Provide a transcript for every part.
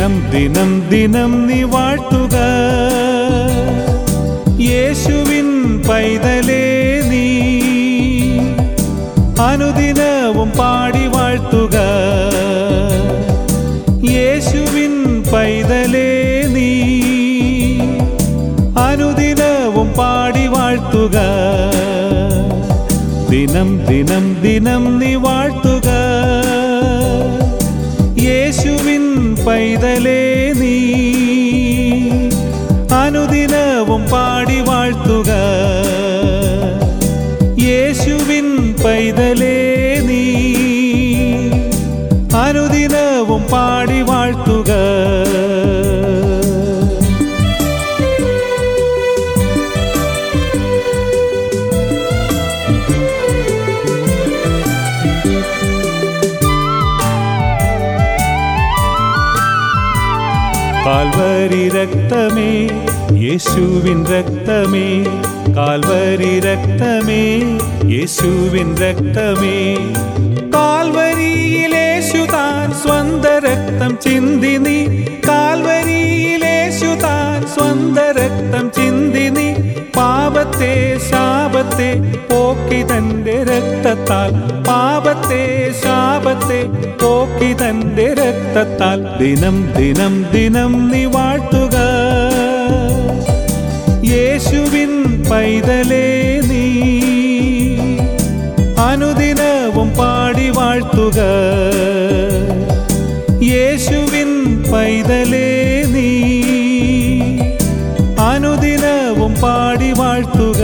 ദിനം ദിനം ദിനം നീ വാഴ്ത്തുക. യേശുവിൻ പൈതലേ നീ അനുദിനവും പാടി വാഴ്ത്തുക. യേശുവിൻ പൈതലേ നീ അനുദിനവും പാടി വാഴ്ത്തുക. ദിനം ദിനം ദിനം നീ വാഴ്ത്തുക. യേശുവിൻ പൈതലേ നീ അനുദിനവും പാടി വാഴ്ത്തുക. യേശുവിൻ പൈതലേ നീ അനുദിനവും പാടി വാഴ്ത്തുക. കാൽവരി രക്തമേ യേശുവിൻ രക്തമേ, കാൽവരി രക്തമേ യേശുവിൻ രക്തമേ. കാൽവരിയിൽ യേശു താൻ സ്വന്ത രക്തം ചിന്തി നീ, കാൽവരിയിൽ യേശു താൻ സ്വന്ത രക്തം ചിന്തി നീ. പാപത്തെ ശാപത്തെ പോക്കി തന്റെ രക്തത്താൽ, പാപത്തെ ശാപത്തെ പോക്കി തന്റെ രക്തത്താൽ. ദിനം ദിനം ദിനം നീ വാഴ്ത്തുക. യേശുവിൻ പൈതലേ നീ അനുദിനവും പാടി വാഴ്ത്തുക. യേശുവിൻ പൈതലേ നീ അനുദിനവും പാടി വാഴ്ത്തുക.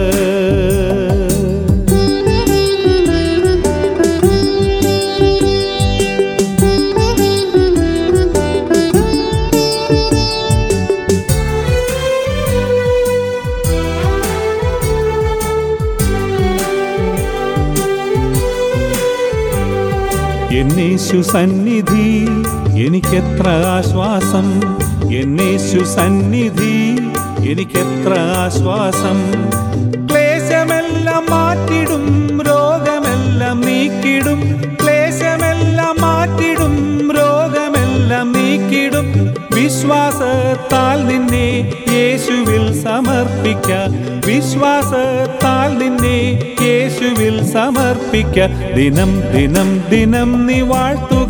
എന്നേശു സന്നിധി എനിക്കെത്ര ആശ്വാസം, എന്നേശു സന്നിധി എനിക്കെത്ര ആശ്വാസം. ക്ലേശമെല്ലാം മാറ്റിടും, രോഗമെല്ലാം നീക്കിടും, ക്ലേശമെല്ലാം മാറ്റിടും, രോഗമെല്ലാം നീക്കിടും. വിശ്വാസത്താൽ നിന്നെ യേശുവിൽ സമർപ്പിക്ക, വിശ്വാസത്താൽ നിന്നെ യേശുവിൽ സമർപ്പിക്ക. ദിനം ദിനം ദിനം നീ വാഴ്ത്തുക.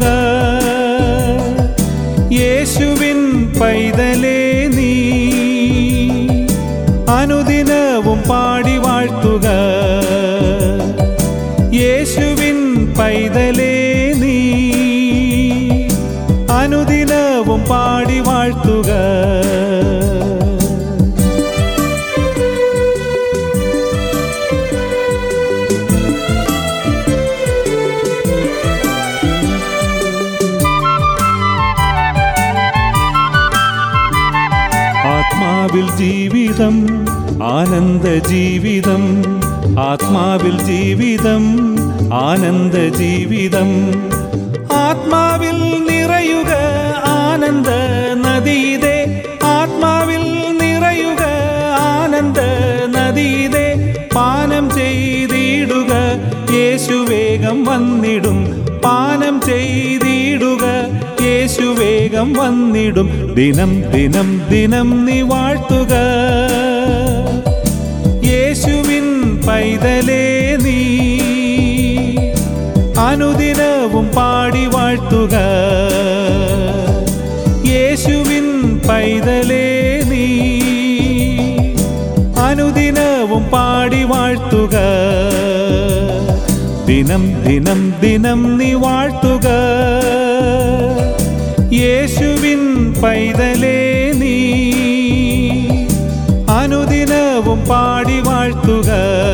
യേശുവിൻ പൈതലേ നീ അനുദിനവും പാടി വാഴ്ത്തുക. യേശുവിൻ പൈതലേ നീ അനുദിനവും പാടി വാഴ്ത്തുക. ആത്മാവിൽ ജീവിതം ആനന്ദ ജീവിതം, ആത്മാവിൽ ജീവിതം ആനന്ദ ജീവിതം. ആത്മാവിൽ നിറയുക ആനന്ദ നദിയിതേ, ആത്മാവിൽ നിറയുക ആനന്ദ നദിയിതേ. പാനം ചെയ്തിടുക യേശു വേഗം വന്നിടും, പാനം ചെയ്തിടുക യേശു വേഗം വന്നിടും. ദിനം ദിനം ദിനം നീ വാഴ്ത്തുക. യേശുവിൻ പൈതലേ നീ അനുദിനവും പാടി വാഴ്ത്തുക. യേശുവിൻ പൈതലേ നീ അനുദിനവും പാടി വാഴ്ത്തുക. ദിനം ദിനം ദിനം നീ വാഴ്ത്തുക. യേശുവിൻ പൈതലേ നീ അനുദിനവും പാടി വാഴ്ത്തുക.